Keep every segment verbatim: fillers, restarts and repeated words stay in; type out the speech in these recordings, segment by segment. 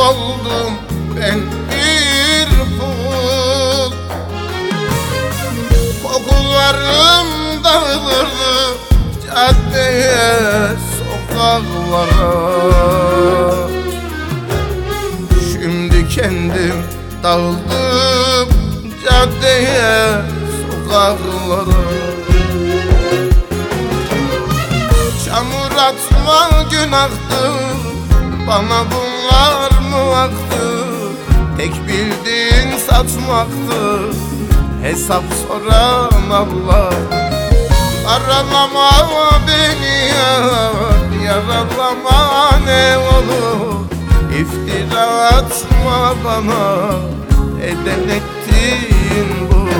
oldum ben bir kul. Kokularım dağılırdı caddeye, sokaklara. Şimdi kendim dağıldım caddeye, sokaklara. Çamur atma günahtır, bana bunlar mı aktı? Tek bildiğin satmaktır, hesap soran Allah. Aralama beni yar, yaralama ne olur. İftira atma bana, eden ettiğin bu.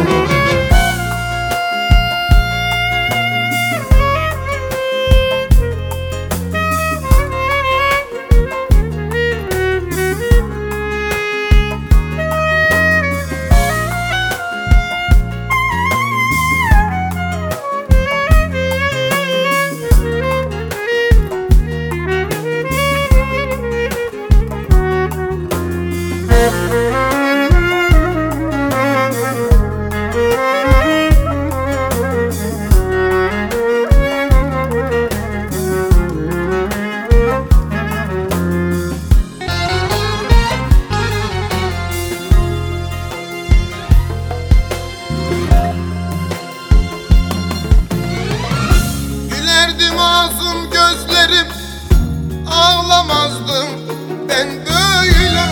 Ağzım gözlerim, ağlamazdım ben böyle.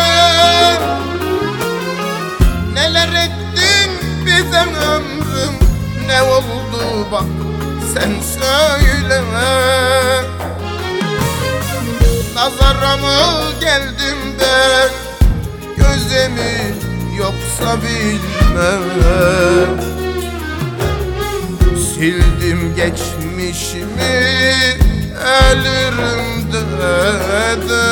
Neler ettin bize ömrüm, ne oldu bak sen söyle. Nazara mı geldim ben, göze mi yoksa bilmem. Sildim geçmişimi, ölürüm dönme.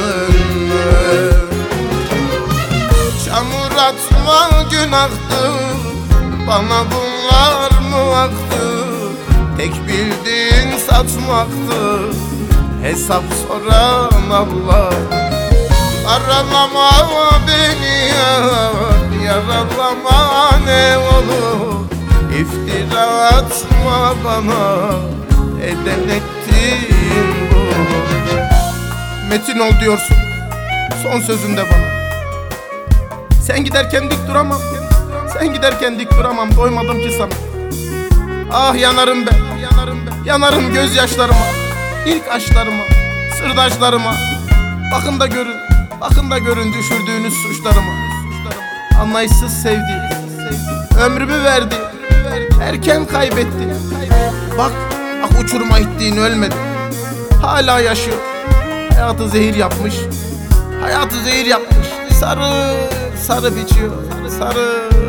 Çamur atma günahtır, bana bunlar mı aktı? Tek bildiğin satmaktır, hesap soran Allah. Aralama beni yar, yaralama ne olur. İftira atma bana, eden ettiğin bu. Metin ol diyorsun son sözünde bana. Sen giderken dik duramam, sen giderken dik duramam, doymadım ki sana. Ah yanarım ben, yanarım ben, yanarım gözyaşlarıma, ilk aşklarıma, sırdaşlarıma. Bakın da görün, bakın da görün düşürdüğünüz suçlarıma. Anlayışsız sevdi, ömrümü verdi, erken kaybetti. Bak, ah uçuruma ittiğin ölmedi, hala yaşıyor. Hayatı zehir yapmış, hayatı zehir yapmış. Sarı, sarı biçiyor, sarı.